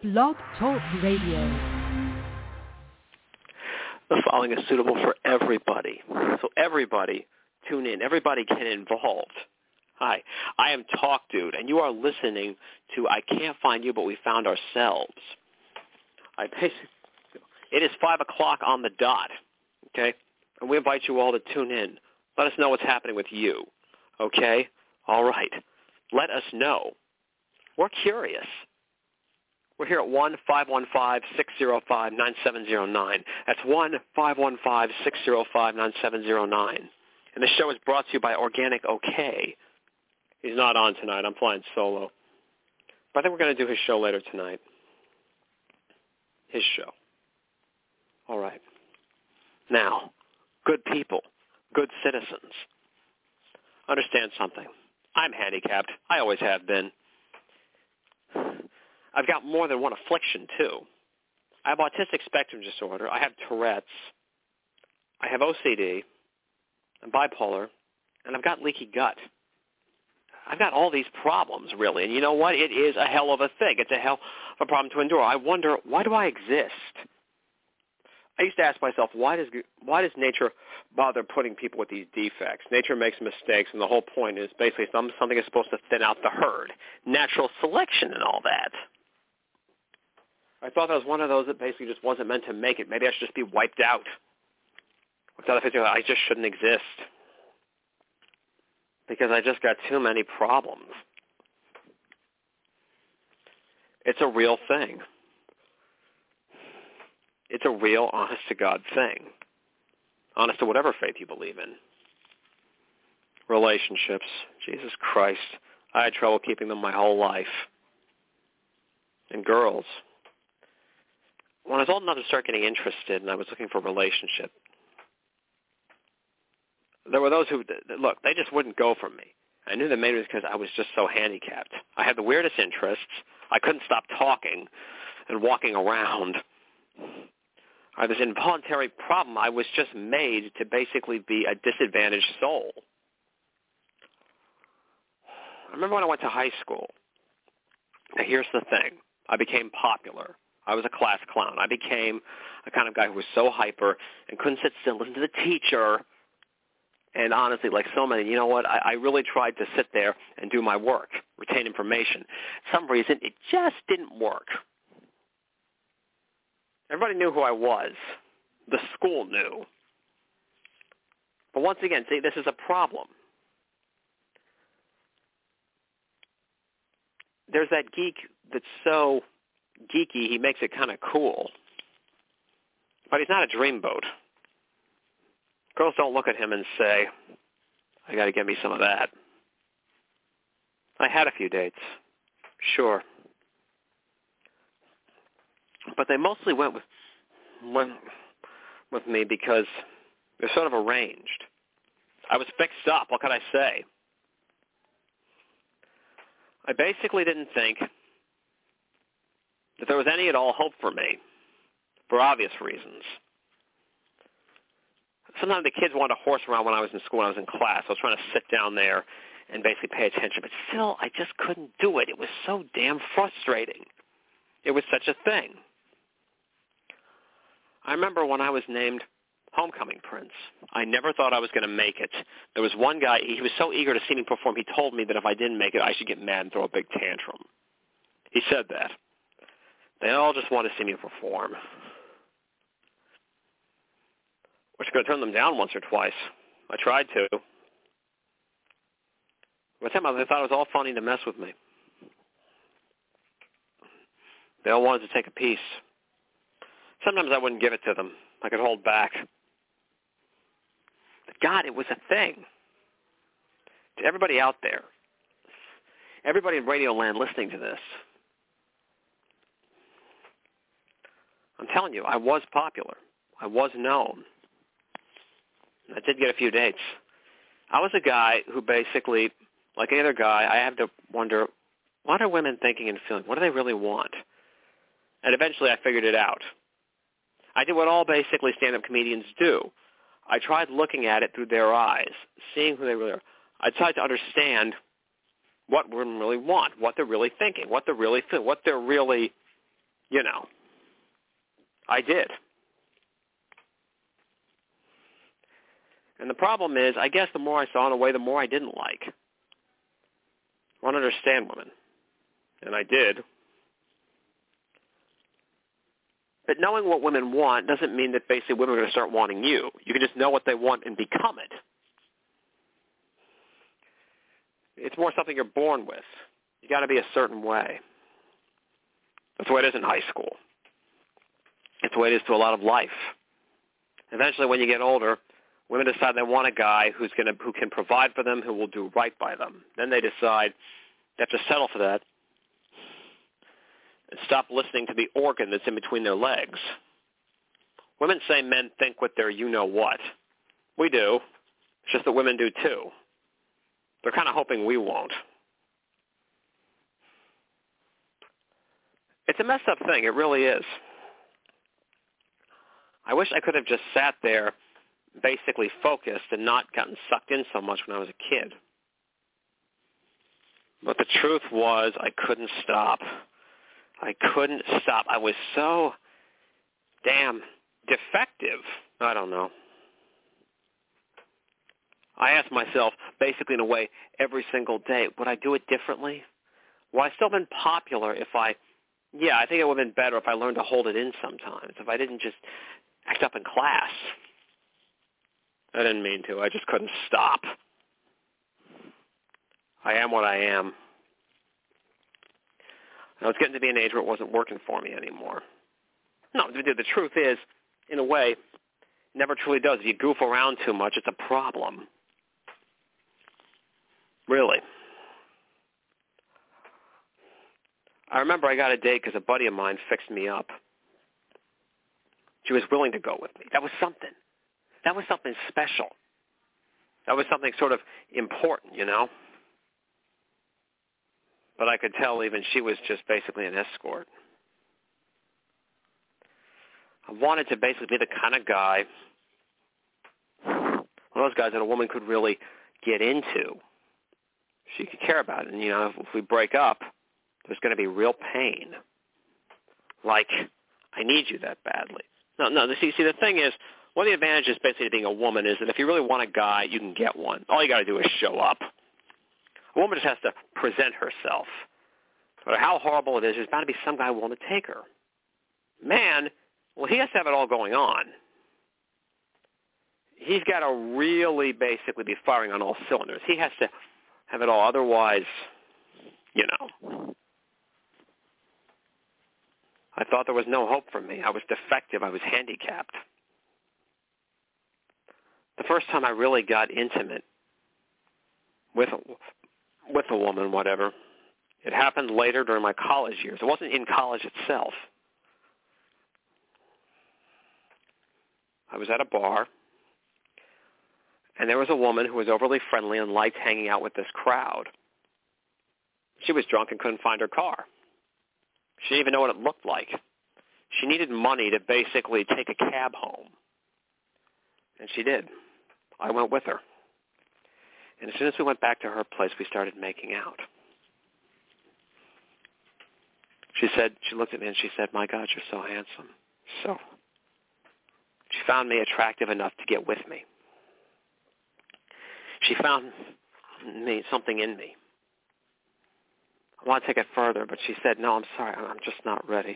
Blog Talk Radio. The following is suitable for everybody. So everybody, tune in. Everybody get involved. Hi, I am Talk Dude, and you are listening to I Can't Find You, But We Found Ourselves. It is 5 o'clock on the dot, okay? And we invite you all to tune in. Let us know what's happening with you, okay? All right. Let us know. We're curious. We're here at 1-515-605-9709. That's 1-515-605-9709. And the show is brought to you by Organic OK. He's not on tonight. I'm flying solo. But I think we're going to do his show later tonight. His show. All right. Now, good people, good citizens, understand something. I'm handicapped. I always have been. I've got more than one affliction, too. I have autistic spectrum disorder. I have Tourette's. I have OCD. I'm bipolar. And I've got leaky gut. I've got all these problems, really. And you know what? It is a hell of a thing. It's a hell of a problem to endure. I wonder, why do I exist? I used to ask myself, why does nature bother putting people with these defects? Nature makes mistakes, and the whole point is basically something is supposed to thin out the herd. Natural selection and all that. I thought that was one of those that basically just wasn't meant to make it. Maybe I should just be wiped out. I just shouldn't exist because I just got too many problems. It's a real thing. It's a real, honest-to-God thing. Honest to whatever faith you believe in. Relationships. Jesus Christ. I had trouble keeping them my whole life. And girls. When I was old enough to start getting interested and I was looking for a relationship, there were those who, look, they just wouldn't go for me. I knew that maybe it was because I was just so handicapped. I had the weirdest interests. I couldn't stop talking and walking around. I had this involuntary problem. I was just made to basically be a disadvantaged soul. I remember when I went to high school. Now, here's the thing. I became popular. I was a class clown. I became a kind of guy who was so hyper and couldn't sit still, listen to the teacher. And honestly, like so many, you know what, I really tried to sit there and do my work, retain information. For some reason, it just didn't work. Everybody knew who I was. The school knew. But once again, see, this is a problem. There's that geek that's so geeky, he makes it kind of cool. But he's not a dreamboat. Girls don't look at him and say, I got to get me some of that. I had a few dates, sure. But they mostly went with me because they're sort of arranged. I was fixed up, what could I say? I basically didn't think that there was any at all hope for me, for obvious reasons. Sometimes the kids wanted to horse around when I was in school, when I was in class. I was trying to sit down there and basically pay attention. But still, I just couldn't do it. It was so damn frustrating. It was such a thing. I remember when I was named homecoming prince. I never thought I was going to make it. There was one guy, he was so eager to see me perform, he told me that if I didn't make it, I should get mad and throw a big tantrum. He said that. They all just want to see me perform. Which could have turned them down once or twice. I tried to. But them, they thought it was all funny to mess with me. They all wanted to take a piece. Sometimes I wouldn't give it to them. I could hold back. But God, it was a thing. To everybody out there, everybody in Radio Land listening to this, I'm telling you, I was popular. I was known. I did get a few dates. I was a guy who basically, like any other guy, I have to wonder, what are women thinking and feeling? What do they really want? And eventually I figured it out. I did what all basically stand-up comedians do. I tried looking at it through their eyes, seeing who they really are. I tried to understand what women really want, what they're really thinking, what they're really feeling, what they're really You know, I did. And the problem is, I guess the more I saw in a way, the more I didn't like. I want to understand women. And I did. But knowing what women want doesn't mean that basically women are going to start wanting you. You can just know what they want and become it. It's more something you're born with. You got to be a certain way. That's the way it is in high school. It's the way it is to a lot of life. Eventually, when you get older, women decide they want a guy who can provide for them, who will do right by them. Then they decide they have to settle for that and stop listening to the organ that's in between their legs. Women say men think with their you-know-what. We do. It's just that women do too. They're kind of hoping we won't. It's a messed up thing. It really is. I wish I could have just sat there basically focused and not gotten sucked in so much when I was a kid. But the truth was I couldn't stop. I couldn't stop. I was so damn defective. I don't know. I ask myself, basically in a way, every single day, would I do it differently? Would I still have been popular if I think it would have been better if I learned to hold it in sometimes, if I didn't just act up in class. I didn't mean to. I just couldn't stop. I am what I am. I was getting to be an age where it wasn't working for me anymore. No, the truth is, in a way, it never truly does. If you goof around too much, it's a problem. Really. I remember I got a date because a buddy of mine fixed me up. She was willing to go with me. That was something. That was something special. That was something sort of important, you know? But I could tell even she was just basically an escort. I wanted to basically be the kind of guy, one of those guys that a woman could really get into. She could care about it. And, you know, if we break up, there's going to be real pain. Like, I need you that badly. No, see, the thing is, one of the advantages basically of being a woman is that if you really want a guy, you can get one. All you got to do is show up. A woman just has to present herself. No matter how horrible it is, there's bound to be some guy willing to take her. Man, well, he has to have it all going on. He's got to really basically be firing on all cylinders. He has to have it all. Otherwise, you know. I thought there was no hope for me. I was defective. I was handicapped. The first time I really got intimate with a woman, whatever, it happened later during my college years. It wasn't in college itself. I was at a bar, and there was a woman who was overly friendly and liked hanging out with this crowd. She was drunk and couldn't find her car. She didn't even know what it looked like. She needed money to basically take a cab home. And she did. I went with her. And as soon as we went back to her place, we started making out. She looked at me and she said, "My God, you're so handsome." So she found me attractive enough to get with me. She found something in me. I want to take it further, but she said, "No, I'm sorry, I'm just not ready."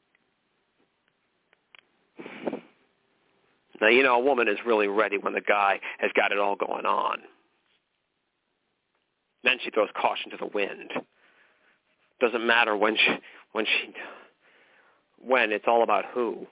Now, you know, a woman is really ready when the guy has got it all going on. Then she throws caution to the wind. Doesn't matter when, it's all about who.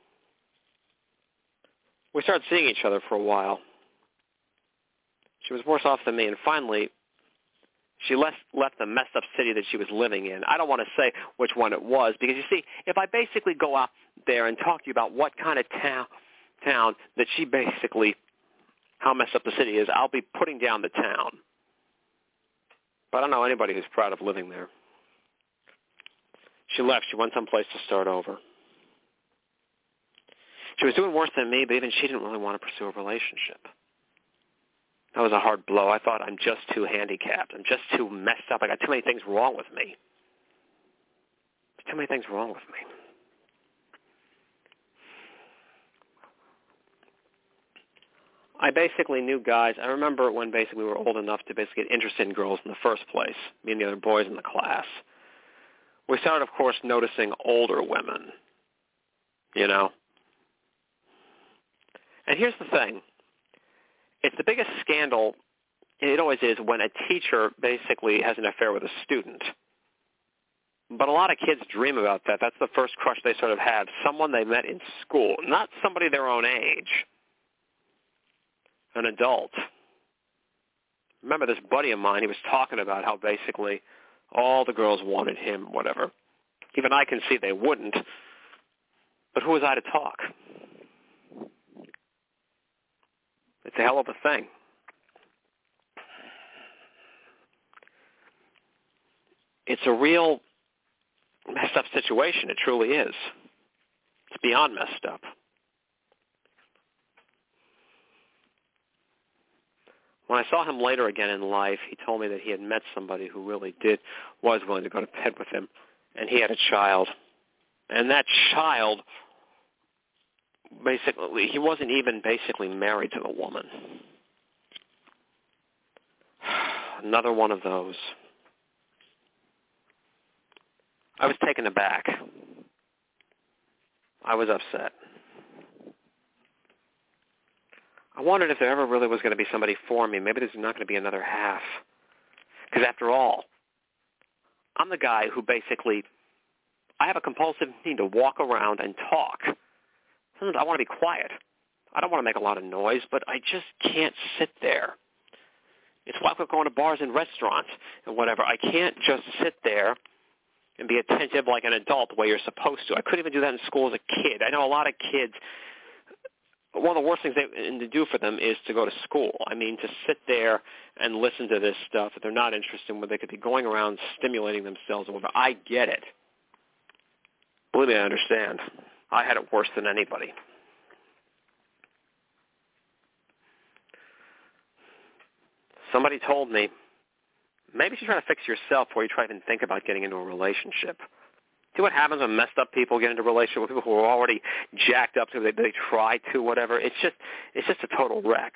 We started seeing each other for a while. She was worse off than me, and finally, she left the messed up city that she was living in. I don't want to say which one it was, because you see, if I basically go out there and talk to you about what kind of town that she basically, how messed up the city is, I'll be putting down the town. But I don't know anybody who's proud of living there. She left. She went someplace to start over. She was doing worse than me, but even she didn't really want to pursue a relationship. That was a hard blow. I thought, I'm just too handicapped. I'm just too messed up. I got too many things wrong with me. Too many things wrong with me. I basically knew guys. I remember when basically we were old enough to basically get interested in girls in the first place, me and the other boys in the class. We started, of course, noticing older women, you know. And here's the thing. It's the biggest scandal, it always is, when a teacher basically has an affair with a student. But a lot of kids dream about that. That's the first crush they sort of have, someone they met in school, not somebody their own age, an adult. Remember this buddy of mine, he was talking about how basically all the girls wanted him, whatever. Even I can see they wouldn't. But who was I to talk? It's a hell of a thing. It's a real messed up situation. It truly is. It's beyond messed up. When I saw him later again in life, he told me that he had met somebody who really was willing to go to bed with him, and he had a child. And that child, basically, he wasn't even basically married to the woman. Another one of those. I was taken aback. I was upset. I wondered if there ever really was going to be somebody for me. Maybe there's not going to be another half. Because after all, I'm the guy who basically, I have a compulsive need to walk around and talk. Sometimes I want to be quiet. I don't want to make a lot of noise, but I just can't sit there. It's why I'm going to bars and restaurants and whatever. I can't just sit there and be attentive like an adult the way you're supposed to. I couldn't even do that in school as a kid. I know a lot of kids, one of the worst things to do for them is to go to school. I mean, to sit there and listen to this stuff that they're not interested in, where they could be going around stimulating themselves or whatever. I get it. Believe me, I understand. I had it worse than anybody. Somebody told me, maybe you should try to fix yourself before you try to even think about getting into a relationship. See what happens when messed up people get into a relationship with people who are already jacked up, so they try to, whatever. It's just a total wreck.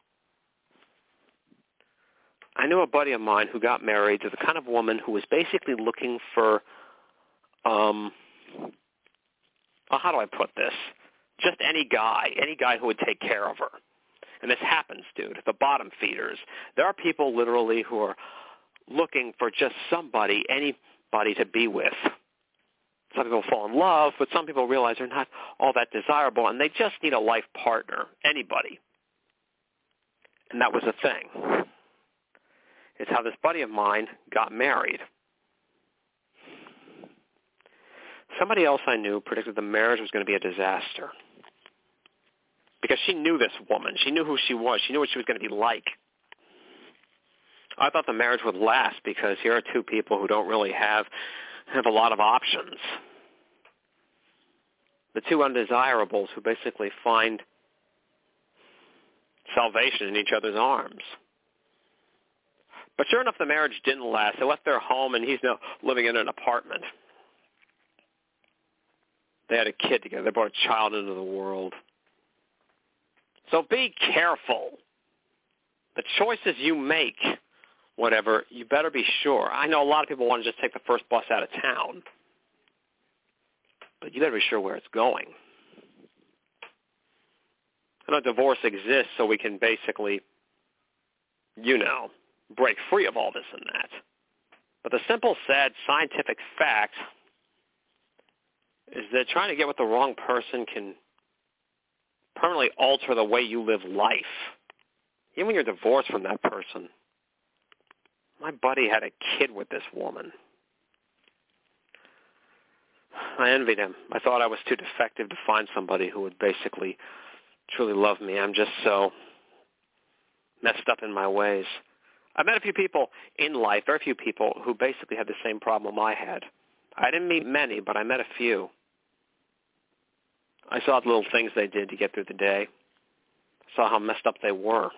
I knew a buddy of mine who got married to the kind of woman who was basically looking for, how do I put this? Just any guy who would take care of her. And this happens, dude, the bottom feeders. There are people literally who are looking for just somebody, anybody to be with. Some people fall in love, but some people realize they're not all that desirable, and they just need a life partner, anybody. And that was the thing. It's how this buddy of mine got married. Somebody else I knew predicted the marriage was going to be a disaster. Because she knew this woman. She knew who she was. She knew what she was going to be like. I thought the marriage would last because here are two people who don't really have a lot of options. The two undesirables who basically find salvation in each other's arms. But sure enough, the marriage didn't last. They left their home, and he's now living in an apartment. They had a kid together. They brought a child into the world. So be careful. The choices you make, whatever, you better be sure. I know a lot of people want to just take the first bus out of town, but you better be sure where it's going. I know divorce exists so we can basically, break free of all this and that. But the simple, sad, scientific fact is that trying to get with the wrong person can permanently alter the way you live life. Even when you're divorced from that person. My buddy had a kid with this woman. I envied him. I thought I was too defective to find somebody who would basically truly love me. I'm just so messed up in my ways. I've met a few people in life, very few people, who basically had the same problem I had. I didn't meet many, but I met a few. I saw the little things they did to get through the day. I saw how messed up they were.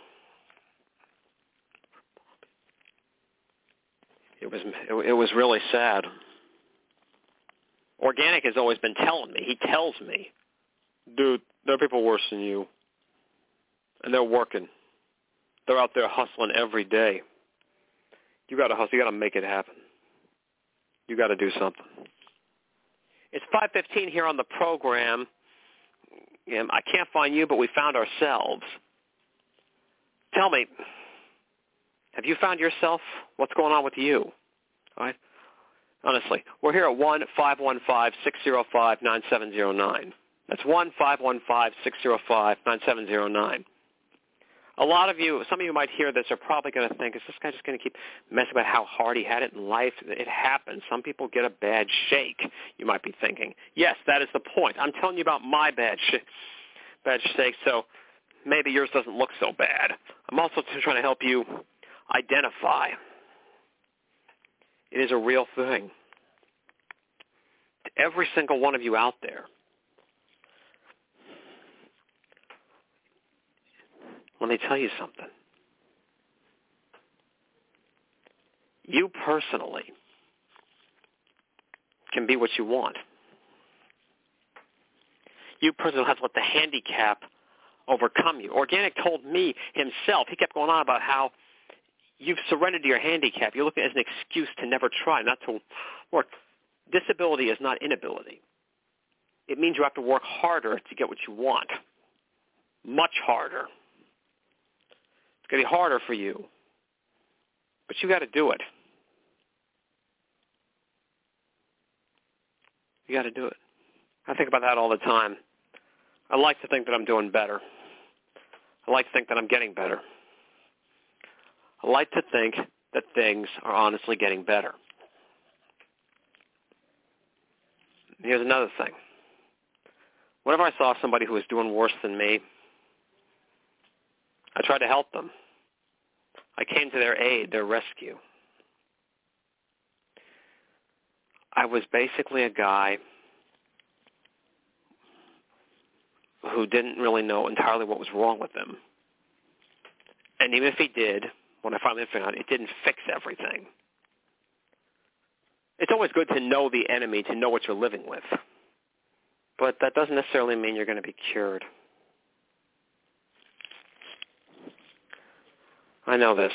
It was really sad. Organic has always been telling me. He tells me, dude, there are people worse than you. and they're working. They're out there hustling every day. You got to hustle. You got to make it happen. You got to do something. It's 5:15 here on the program. I can't find you, but we found ourselves. Tell me, have you found yourself? What's going on with you? All right. Honestly, we're here at 1-515-605-9709. That's 1-515-605-9709. A lot of you, some of you might hear this, are probably going to think, is this guy just going to keep messing about how hard he had it in life? It happens. Some people get a bad shake, you might be thinking. Yes, that is the point. I'm telling you about my bad shake, so maybe yours doesn't look so bad. I'm also trying to help you identify. It is a real thing. To every single one of you out there, let me tell you something. You personally can be what you want. You personally have to let the handicap overcome you. Organic told me himself, he kept going on about how you've surrendered to your handicap. You look at it as an excuse to never try, not to work. Disability is not inability. It means you have to work harder to get what you want. Much harder. It's going to be harder for you. But you got to do it. You got to do it. I think about that all the time. I like to think that I'm doing better. I like to think that I'm getting better. I like to think that things are honestly getting better. Here's another thing. Whenever I saw somebody who was doing worse than me, I tried to help them. I came to their aid, their rescue. I was basically a guy who didn't really know entirely what was wrong with him. And even if he did, when I finally found out, it didn't fix everything. It's always good to know the enemy, to know what you're living with. But that doesn't necessarily mean you're going to be cured. I know this.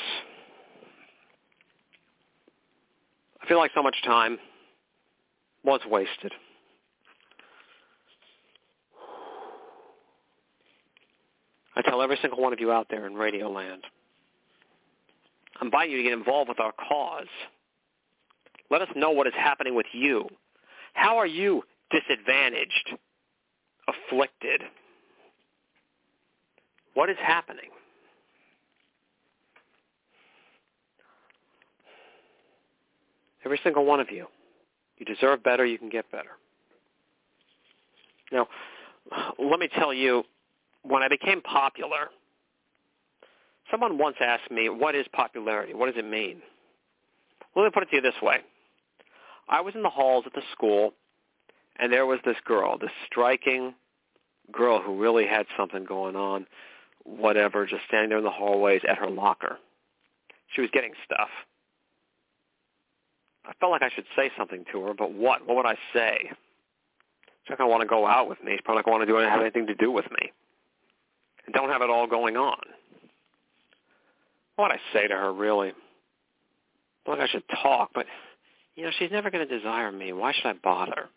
I feel like so much time was wasted. I tell every single one of you out there in Radio Land, I invite you to get involved with our cause. Let us know what is happening with you. How are you disadvantaged, afflicted? What is happening? Every single one of you. You deserve better. You can get better. Now, let me tell you, when I became popular, someone once asked me, what is popularity? What does it mean? Well, let me put it to you this way. I was in the halls at the school, and there was this girl, this striking girl who really had something going on, whatever, just standing there in the hallways at her locker. She was getting stuff. I felt like I should say something to her, but what? What would I say? She's not going to want to go out with me. She's probably not going to want to have anything to do with me. And don't have it all going on. What would I say to her, really? I feel like I should talk, but, she's never going to desire me. Why should I bother?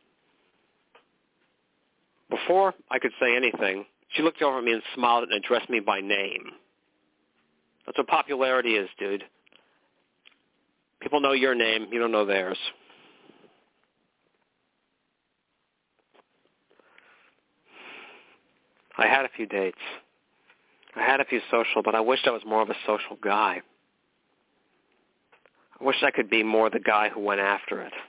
Before I could say anything, she looked over at me and smiled and addressed me by name. That's what popularity is, dude. People know your name. You don't know theirs. I had a few dates. I had a few social, but I wished I was more of a social guy. I wished I could be more the guy who went after it.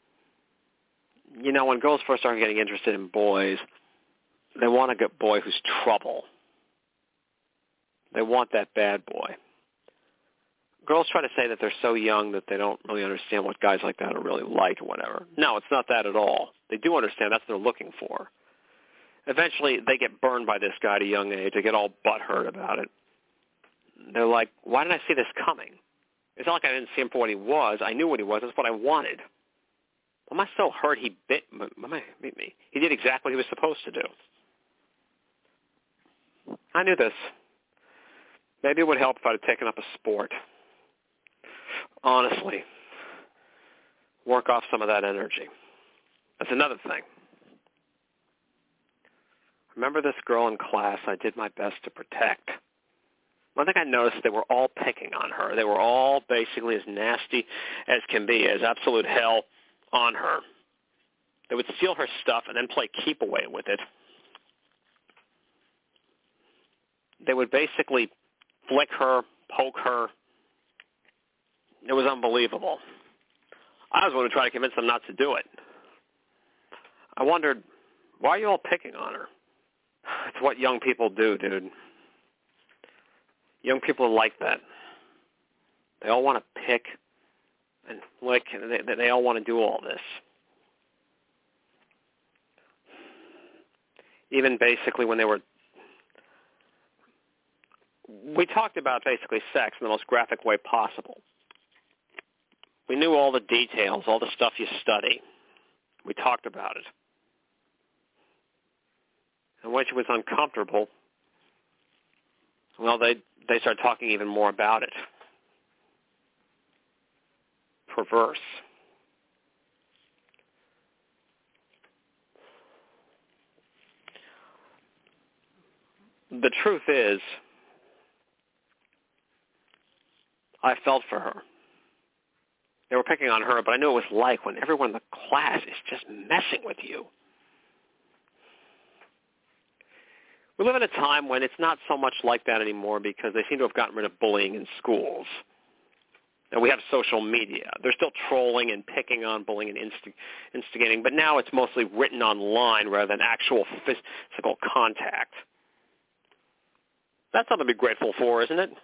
When girls first start getting interested in boys, they want a good boy who's trouble. They want that bad boy. Girls try to say that they're so young that they don't really understand what guys like that are really like or whatever. No, it's not that at all. They do understand that's what they're looking for. Eventually, they get burned by this guy at a young age. They get all butthurt about it. They're like, why didn't I see this coming? It's not like I didn't see him for what he was. I knew what he was. That's what I wanted. Am I so hurt he bit me? He did exactly what he was supposed to do. I knew this. Maybe it would help if I'd have taken up a sport. Honestly, work off some of that energy. That's another thing. Remember this girl in class I did my best to protect? One thing I noticed, they were all picking on her. They were all basically as nasty as can be, as absolute hell on her. They would steal her stuff and then play keep away with it. They would basically flick her, poke her. It was unbelievable. I was going to try to convince them not to do it. I wondered, why are you all picking on her? It's what young people do, dude. Young people are like that. They all want to pick and flick, and they all want to do all this. Even basically when we talked about basically sex in the most graphic way possible. We knew all the details, all the stuff you study. We talked about it. And when she was uncomfortable, well, they started talking even more about it. Perverse. The truth is, I felt for her. They were picking on her, but I knew what it was like when everyone in the class is just messing with you. We live in a time when it's not so much like that anymore because they seem to have gotten rid of bullying in schools. And we have social media. They're still trolling and picking on bullying and instigating, but now it's mostly written online rather than actual physical contact. That's something to be grateful for, isn't it?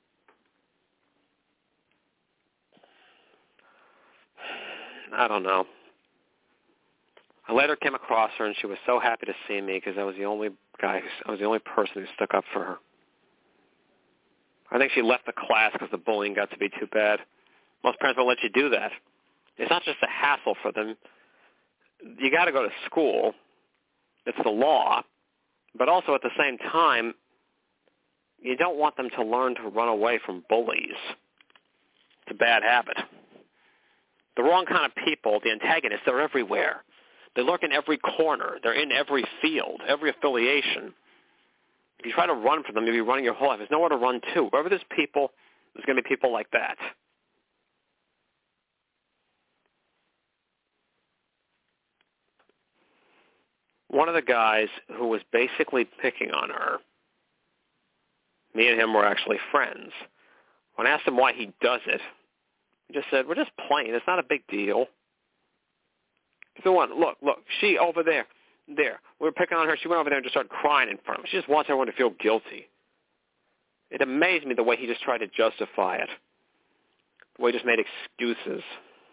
I don't know. I later came across her, and she was so happy to see me because I was the only person who stuck up for her. I think she left the class because the bullying got to be too bad. Most parents won't let you do that. It's not just a hassle for them. You got to go to school. It's the law. But also at the same time, you don't want them to learn to run away from bullies. It's a bad habit. The wrong kind of people, the antagonists, they're everywhere. They lurk in every corner. They're in every field, every affiliation. If you try to run from them, you'll be running your whole life. There's nowhere to run to. Wherever there's people, there's going to be people like that. One of the guys who was basically picking on her, me and him were actually friends. When I asked him why he does it, he just said, we're just playing. It's not a big deal. So look, she over there. We were picking on her. She went over there and just started crying in front of him. She just wants everyone to feel guilty. It amazed me the way he just tried to justify it, the way he just made excuses.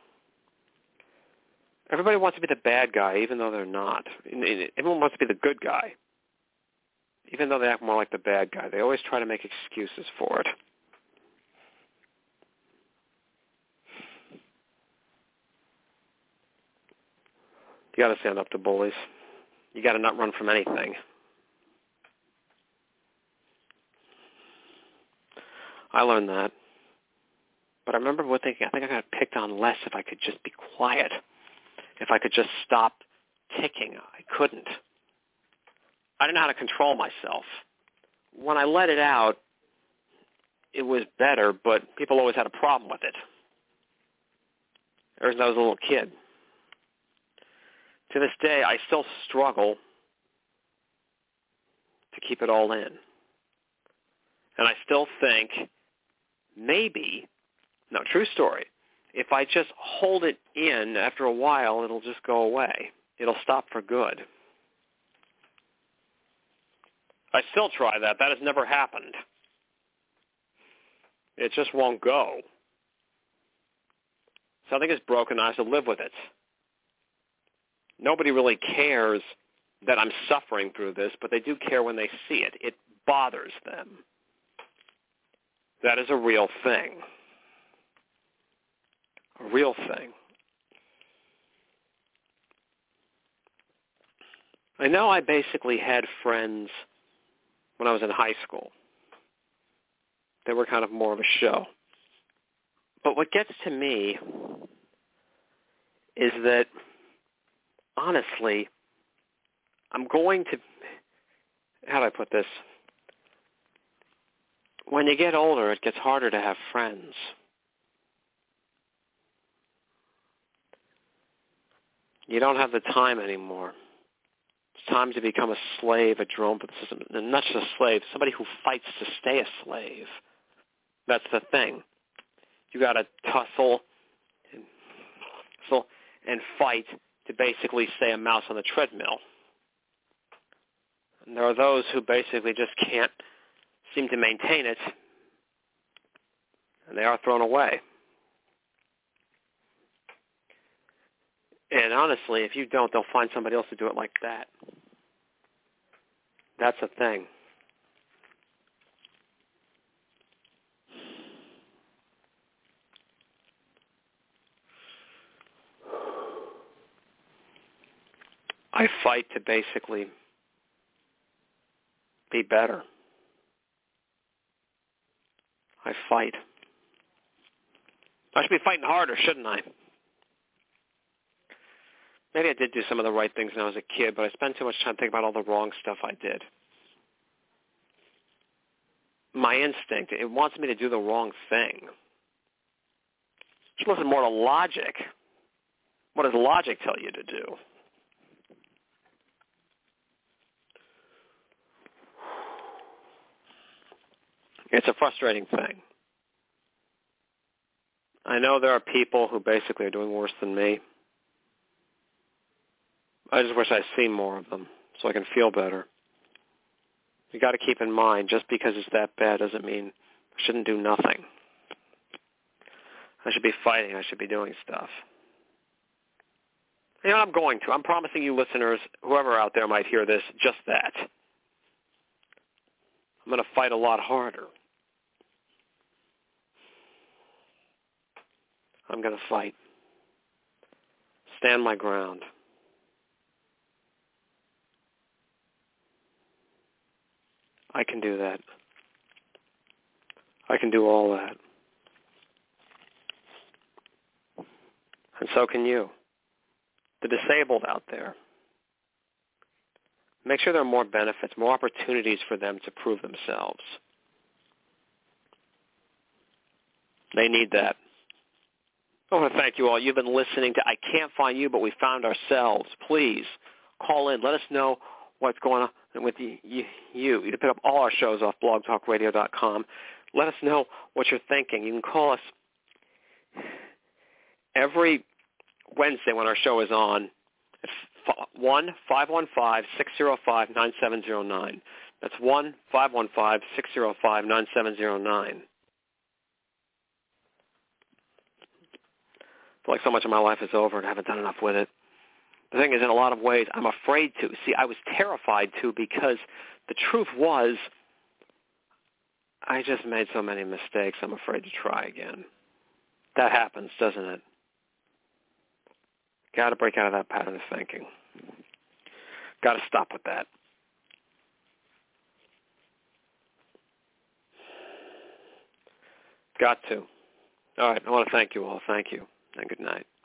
Everybody wants to be the bad guy, even though they're not. Everyone wants to be the good guy, even though they act more like the bad guy. They always try to make excuses for it. You got to stand up to bullies. You got to not run from anything. I learned that. But I remember thinking, I think I got picked on less if I could just be quiet. If I could just stop ticking. I couldn't. I didn't know how to control myself. When I let it out, it was better, but people always had a problem with it. Ever since I was a little kid. To this day, I still struggle to keep it all in. And I still think true story, if I just hold it in, after a while, it'll just go away. It'll stop for good. I still try that. That has never happened. It just won't go. Something is broken. I have to live with it. Nobody really cares that I'm suffering through this, but they do care when they see it. It bothers them. That is a real thing. A real thing. I know I basically had friends when I was in high school. They were kind of more of a show. But what gets to me is that, honestly, I'm going to, how do I put this? When you get older, it gets harder to have friends. You don't have the time anymore. It's time to become a slave, a drone for the system. And not just a slave, somebody who fights to stay a slave. That's the thing. You got to tussle and fight to basically stay a mouse on the treadmill. And there are those who basically just can't seem to maintain it, and they are thrown away. And honestly, if you don't, they'll find somebody else to do it like that. That's the thing. I fight to basically be better. I fight. I should be fighting harder, shouldn't I? Maybe I did do some of the right things when I was a kid, but I spent too much time thinking about all the wrong stuff I did. My instinct, it wants me to do the wrong thing. Just listen more to logic. What does logic tell you to do? It's a frustrating thing. I know there are people who basically are doing worse than me. I just wish I'd seen more of them so I can feel better. You got to keep in mind, just because it's that bad doesn't mean I shouldn't do nothing. I should be fighting. I should be doing stuff. You know, I'm going to. I'm promising you listeners, whoever out there might hear this, just that. I'm going to fight a lot harder. I'm going to fight. Stand my ground. I can do that. I can do all that. And so can you. The disabled out there. Make sure there are more benefits, more opportunities for them to prove themselves. They need that. I want to thank you all. You've been listening to I Can't Find You, but We Found Ourselves. Please call in. Let us know what's going on with you. You can pick up all our shows off blogtalkradio.com. Let us know what you're thinking. You can call us every Wednesday when our show is on at 1-515-605-9709. That's 1-515-605-9709. I feel like so much of my life is over and I haven't done enough with it. The thing is, in a lot of ways, I'm afraid to. See, I was terrified to because the truth was I just made so many mistakes, I'm afraid to try again. That happens, doesn't it? Got to break out of that pattern of thinking. Got to stop with that. Got to. All right, I want to thank you all. Thank you, and good night.